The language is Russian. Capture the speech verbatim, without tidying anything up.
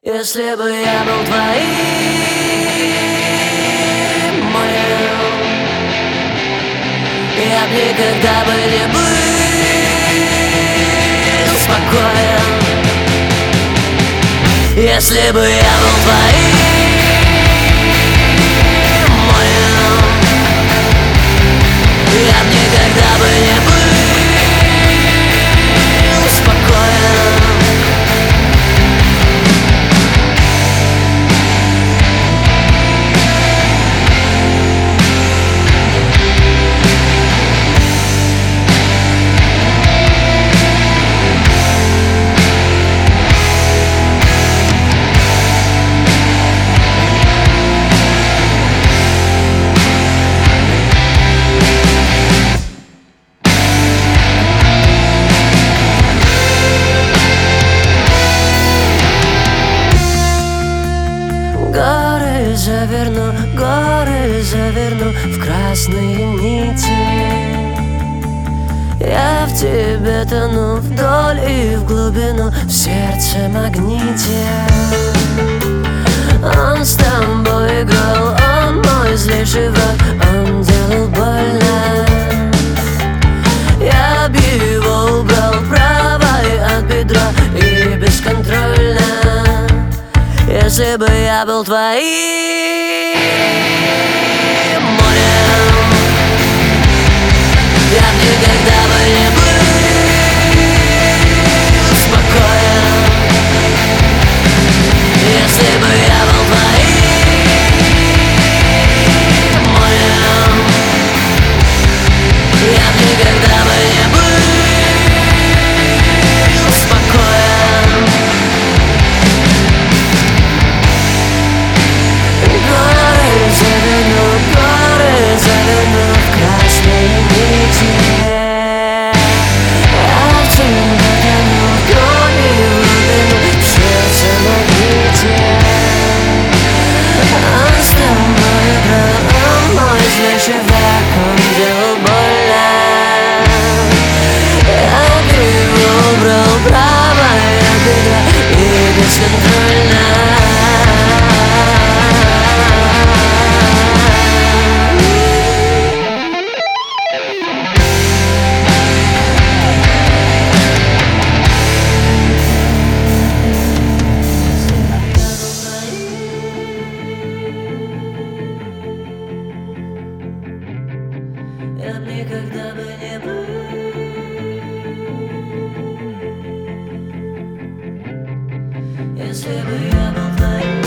Если бы я был твоим, моим, я б никогда бы не был спокоен. Если бы я был твоим, моим, я б никогда бы не был спокоен. Горы заверну, горы заверну в красные нити. Я в тебе тону вдоль и в глубину, в сердце магните. Он с тобой играл, он мой злейший враг, он делал больно. Я б его убрал правой от бедра и бесконтрольно. Если бы я был твоим, моим, я б никогда бы не был спокоен. Если бы я был твоим, моим, я б никогда бы не был спокоен. Я б никогда бы не был, если бы я был твоим.